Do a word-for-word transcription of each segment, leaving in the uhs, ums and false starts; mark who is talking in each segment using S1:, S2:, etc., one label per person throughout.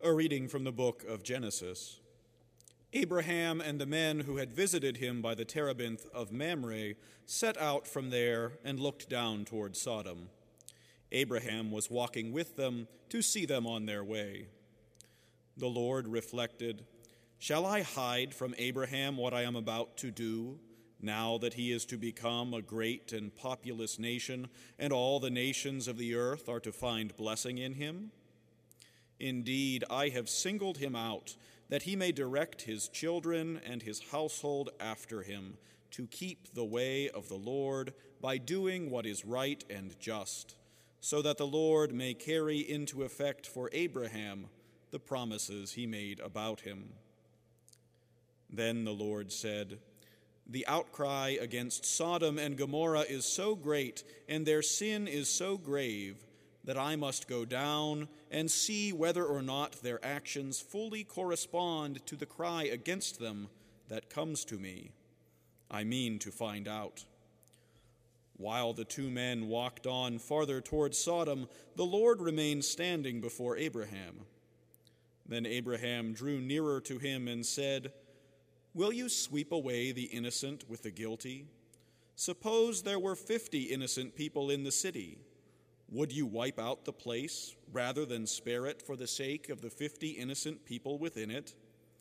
S1: A reading from the book of Genesis. Abraham and the men who had visited him by the terebinth of Mamre set out from there and looked down toward Sodom. Abraham was walking with them to see them on their way. The Lord reflected, "Shall I hide from Abraham what I am about to do, now that he is to become a great and populous nation, and all the nations of the earth are to find blessing in him? Indeed, I have singled him out, that he may direct his children and his household after him, to keep the way of the Lord by doing what is right and just, so that the Lord may carry into effect for Abraham the promises he made about him." Then the Lord said, "The outcry against Sodom and Gomorrah is so great, and their sin is so grave, that I must go down and see whether or not their actions fully correspond to the cry against them that comes to me. I mean to find out." While the two men walked on farther toward Sodom, the Lord remained standing before Abraham. Then Abraham drew nearer to him and said, "Will you sweep away the innocent with the guilty? Suppose there were fifty innocent people in the city. Would you wipe out the place rather than spare it for the sake of the fifty innocent people within it?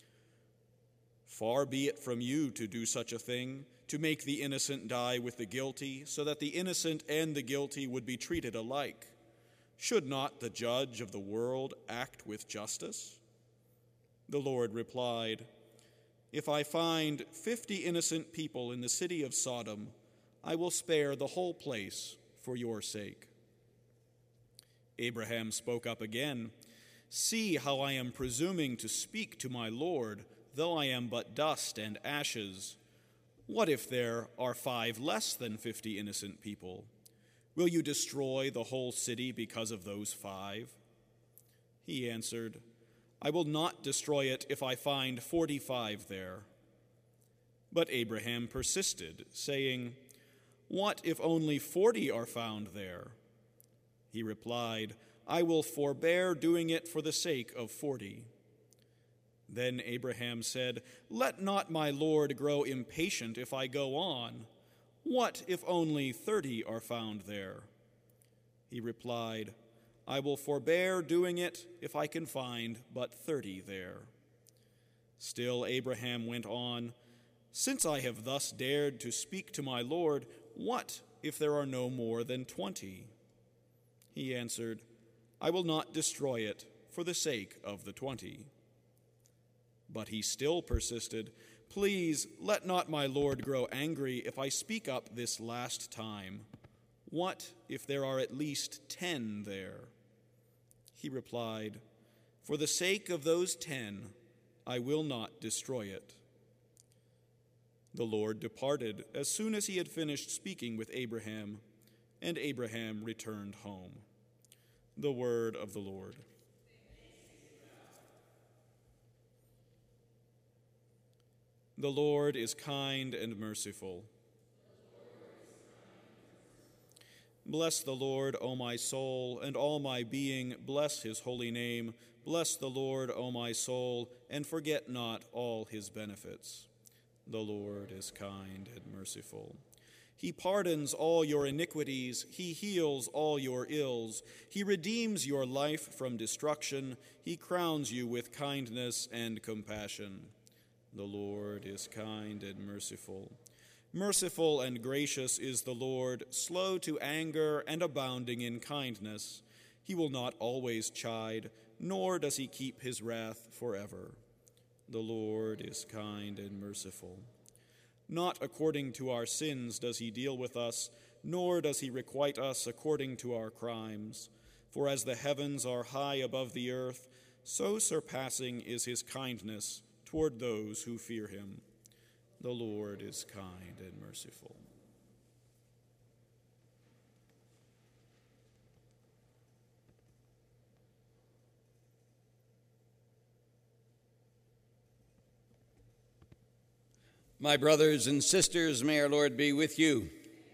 S1: Far be it from you to do such a thing, to make the innocent die with the guilty, so that the innocent and the guilty would be treated alike. Should not the judge of the world act with justice?" The Lord replied, "If I find fifty innocent people in the city of Sodom, I will spare the whole place for your sake." Abraham spoke up again, "See how I am presuming to speak to my Lord, though I am but dust and ashes. What if there are five less than fifty innocent people? Will you destroy the whole city because of those five?" He answered, "I will not destroy it if I find forty-five there." But Abraham persisted, saying, "What if only forty are found there?" He replied, "I will forbear doing it for the sake of forty." Then Abraham said, "Let not my Lord grow impatient if I go on. What if only thirty are found there?" He replied, "I will forbear doing it if I can find but thirty there." Still Abraham went on, "Since I have thus dared to speak to my Lord, what if there are no more than twenty?" He answered, "I will not destroy it for the sake of the twenty." But he still persisted, "Please let not my Lord grow angry if I speak up this last time. What if there are at least ten there?" He replied, "For the sake of those ten, I will not destroy it." The Lord departed as soon as he had finished speaking with Abraham, and Abraham returned home. The word of the Lord. The Lord is kind and merciful. Bless the Lord, O my soul, and all my being, bless his holy name. Bless the Lord, O my soul, and forget not all his benefits. The Lord is kind and merciful. He pardons all your iniquities. He heals all your ills. He redeems your life from destruction. He crowns you with kindness and compassion. The Lord is kind and merciful. Merciful and gracious is the Lord, slow to anger and abounding in kindness. He will not always chide, nor does he keep his wrath forever. The Lord is kind and merciful. Not according to our sins does he deal with us, nor does he requite us according to our crimes. For as the heavens are high above the earth, so surpassing is his kindness toward those who fear him. The Lord is kind and merciful.
S2: My brothers and sisters, may our Lord be with you.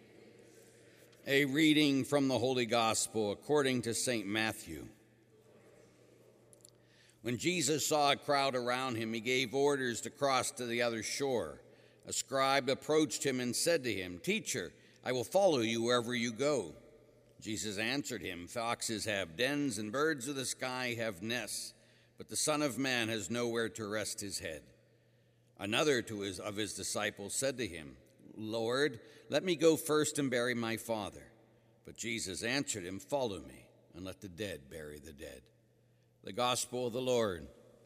S2: A reading from the Holy Gospel according to Saint Matthew. When Jesus saw a crowd around him, he gave orders to cross to the other shore. A scribe approached him and said to him, "Teacher, I will follow you wherever you go." Jesus answered him, "Foxes have dens and birds of the sky have nests, but the Son of Man has nowhere to rest his head." Another to his, of his disciples said to him, "Lord, let me go first and bury my father." But Jesus answered him, "Follow me, and let the dead bury the dead." The Gospel of the Lord.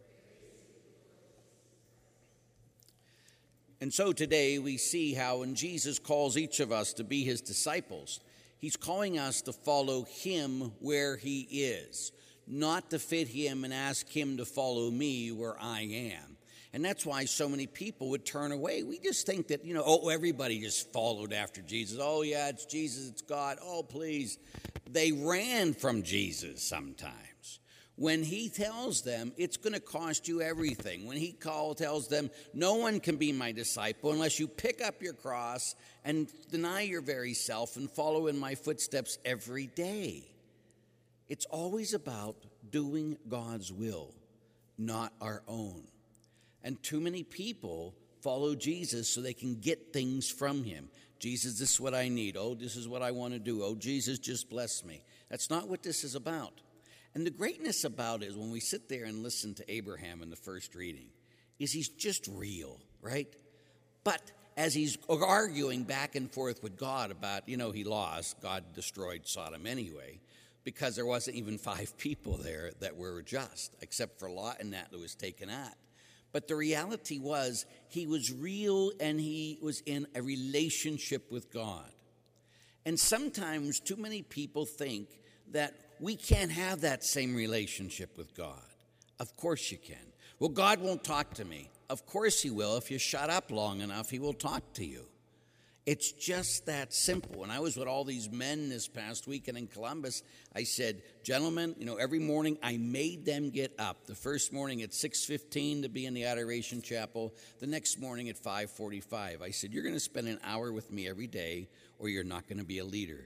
S2: And so today we see how when Jesus calls each of us to be his disciples, he's calling us to follow him where he is, not to fit him and ask him to follow me where I am. And that's why so many people would turn away. We just think that, you know, oh, everybody just followed after Jesus. Oh, yeah, it's Jesus, it's God. Oh, please. They ran from Jesus sometimes. When he tells them it's going to cost you everything, when he call, tells them no one can be my disciple unless you pick up your cross and deny your very self and follow in my footsteps every day. It's always about doing God's will, not our own. And too many people follow Jesus so they can get things from him. Jesus, this is what I need. Oh, this is what I want to do. Oh, Jesus, just bless me. That's not what this is about. And the greatness about it is when we sit there and listen to Abraham in the first reading, is he's just real, right? But as he's arguing back and forth with God about, you know, he lost, God destroyed Sodom anyway, because there wasn't even five people there that were just, except for Lot and that that was taken at. But the reality was he was real and he was in a relationship with God. And sometimes too many people think that we can't have that same relationship with God. Of course you can. Well, God won't talk to me. Of course he will. If you shut up long enough, he will talk to you. It's just that simple. When I was with all these men this past weekend in Columbus, I said, gentlemen, you know, every morning I made them get up. The first morning at six fifteen to be in the Adoration Chapel. The next morning at five forty-five. I said, you're going to spend an hour with me every day or you're not going to be a leader.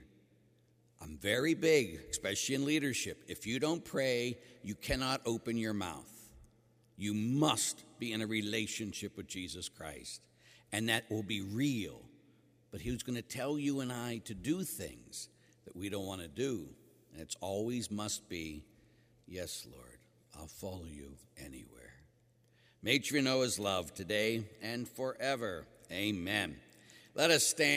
S2: I'm very big, especially in leadership. If you don't pray, you cannot open your mouth. You must be in a relationship with Jesus Christ. And that will be real. But he was going to tell you and I to do things that we don't want to do. And it's always must be, yes, Lord, I'll follow you anywhere. May you know his love today and forever. Amen. Let us stand.